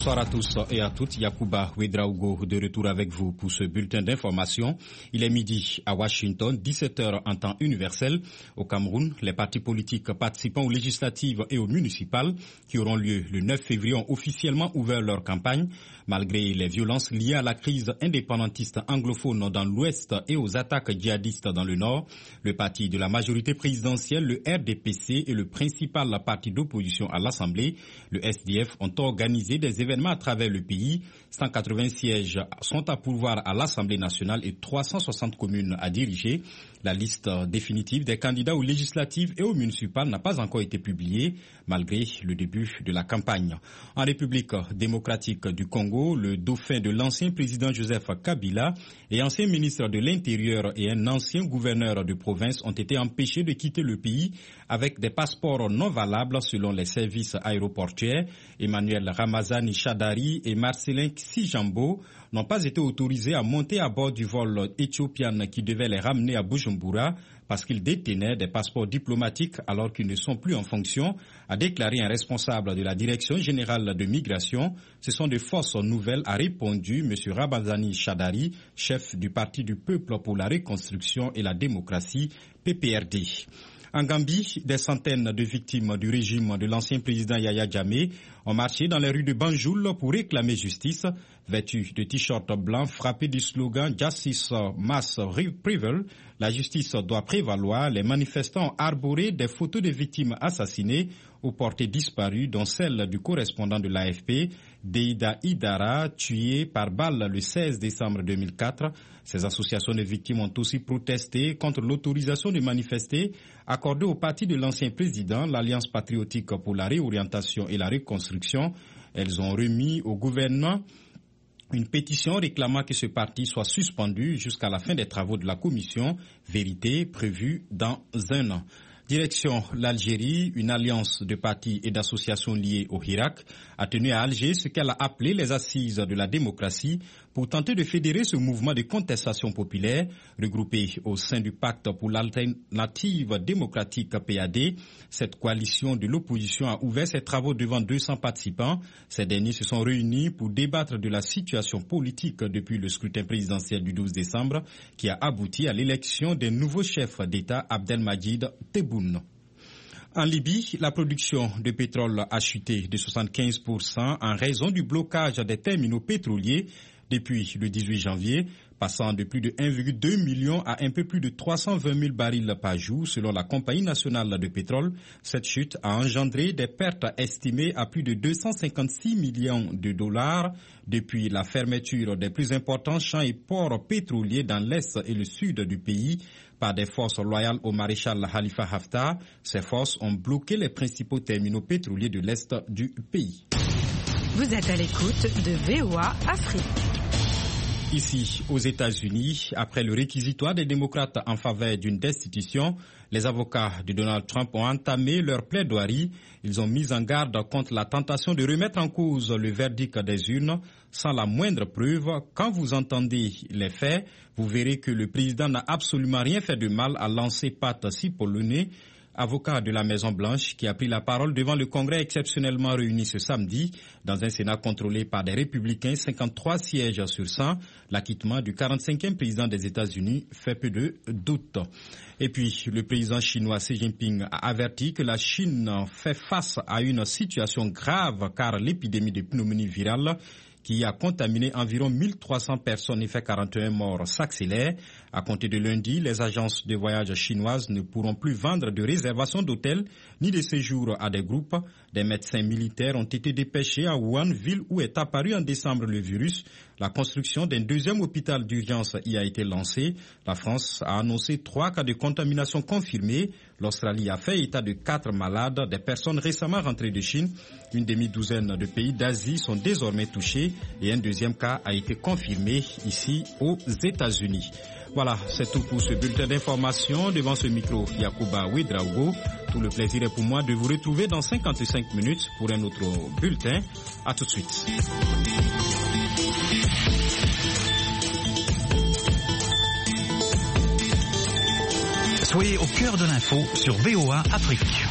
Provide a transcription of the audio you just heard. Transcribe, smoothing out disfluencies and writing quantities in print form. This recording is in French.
Bonsoir à tous et à toutes. Yacouba Ouedraogo de retour avec vous pour ce bulletin d'information. Il est midi à Washington, 17h en temps universel. Au Cameroun, les partis politiques participant aux législatives et aux municipales qui auront lieu le 9 février ont officiellement ouvert leur campagne. Malgré les violences liées à la crise indépendantiste anglophone dans l'Ouest et aux attaques djihadistes dans le Nord, le parti de la majorité présidentielle, le RDPC, et le principal parti d'opposition à l'Assemblée, le SDF, ont organisé des événements à travers le pays. 180 sièges sont à pourvoir à l'Assemblée nationale et 360 communes à diriger. La liste définitive des candidats aux législatives et aux municipales n'a pas encore été publiée, malgré le début de la campagne. En République démocratique du Congo, le dauphin de l'ancien président Joseph Kabila et ancien ministre de l'Intérieur et un ancien gouverneur de province ont été empêchés de quitter le pays avec des passeports non valables selon les services aéroportuaires. Emmanuel Ramazani Shadari et Marcelin Sijambo n'ont pas été autorisés à monter à bord du vol éthiopian qui devait les ramener à Bujumbura parce qu'ils détenaient des passeports diplomatiques alors qu'ils ne sont plus en fonction, a déclaré un responsable de la Direction générale de migration. Ce sont de fausses nouvelles, a répondu M. Ramazani Shadari, chef du Parti du peuple pour la reconstruction et la démocratie, PPRD. En Gambie, des centaines de victimes du régime de l'ancien président Yaya Jammeh ont marché dans les rues de Banjul pour réclamer justice. Vêtus de t-shirts blancs frappés du slogan « Justice must prevail », la justice doit prévaloir, les manifestants ont arboré des photos de victimes assassinées ou portées disparues, dont celle du correspondant de l'AFP, Deida Idara, tué par balle le 16 décembre 2004. Ces associations de victimes ont aussi protesté contre l'autorisation de manifester accordée au parti de l'ancien président, l'Alliance patriotique pour la réorientation et la reconstruction. Elles ont remis au gouvernement une pétition réclamant que ce parti soit suspendu jusqu'à la fin des travaux de la commission Vérité prévue dans un an. Direction l'Algérie, une alliance de partis et d'associations liées au Hirak a tenu à Alger ce qu'elle a appelé les assises de la démocratie pour tenter de fédérer ce mouvement de contestation populaire regroupé au sein du Pacte pour l'alternative démocratique PAD. Cette coalition de l'opposition a ouvert ses travaux devant 200 participants. Ces derniers se sont réunis pour débattre de la situation politique depuis le scrutin présidentiel du 12 décembre qui a abouti à l'élection d'un nouveau chef d'État, Abdelmadjid Tebboune. En Libye, la production de pétrole a chuté de 75% en raison du blocage des terminaux pétroliers depuis le 18 janvier, passant de plus de 1,2 million à un peu plus de 320 000 barils par jour selon la Compagnie nationale de pétrole. Cette chute a engendré des pertes estimées à plus de 256 millions de dollars depuis la fermeture des plus importants champs et ports pétroliers dans l'est et le sud du pays par des forces loyales au maréchal Khalifa Haftar. Ces forces ont bloqué les principaux terminaux pétroliers de l'est du pays. Vous êtes à l'écoute de VOA Afrique. Ici, aux États-Unis, après le réquisitoire des démocrates en faveur d'une destitution, les avocats de Donald Trump ont entamé leur plaidoirie. Ils ont mis en garde contre la tentation de remettre en cause le verdict des urnes sans la moindre preuve. Quand vous entendez les faits, vous verrez que le président n'a absolument rien fait de mal à lancer Pat Cipollone, avocat de la Maison-Blanche, qui a pris la parole devant le Congrès exceptionnellement réuni ce samedi. Dans un Sénat contrôlé par des républicains, 53 sièges sur 100, l'acquittement du 45e président des États-Unis fait peu de doute. Et puis, le président chinois Xi Jinping a averti que la Chine fait face à une situation grave car l'épidémie de pneumonie virale qui a contaminé environ 1300 personnes et fait 41 morts s'accélère. À compter de lundi, les agences de voyage chinoises ne pourront plus vendre de réservations d'hôtels ni de séjours à des groupes. Des médecins militaires ont été dépêchés à Wuhan, ville où est apparu en décembre le virus. La construction d'un deuxième hôpital d'urgence y a été lancée. La France a annoncé 3 cas de contamination confirmés. L'Australie a fait état de 4 malades, des personnes récemment rentrées de Chine. Une demi-douzaine de pays d'Asie sont désormais touchés et un deuxième cas a été confirmé ici aux États-Unis. Voilà, c'est tout pour ce bulletin d'information. Devant ce micro, Yacouba Ouedraogo. Tout le plaisir est pour moi de vous retrouver dans 55 minutes pour un autre bulletin. À tout de suite. Soyez au cœur de l'info sur VOA Afrique.